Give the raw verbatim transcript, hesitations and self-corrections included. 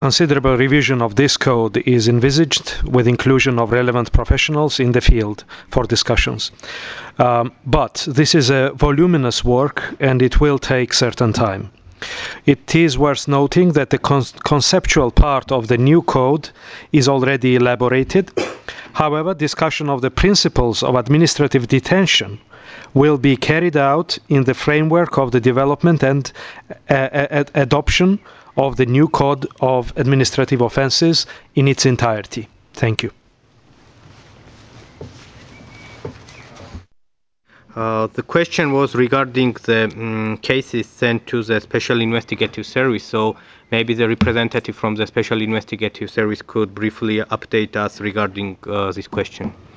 Considerable revision of this code is envisaged with inclusion of relevant professionals in the field for discussions. Um, but this is a voluminous work and it will take certain time. It is worth noting that the con conceptual part of the new code is already elaborated. However, discussion of the principles of administrative detention will be carried out in the framework of the development and uh, adoption of the new Code of Administrative Offences in its entirety. Thank you. Uh, the question was regarding the um, cases sent to the Special Investigative Service, so maybe the representative from the Special Investigative Service could briefly update us regarding uh, this question.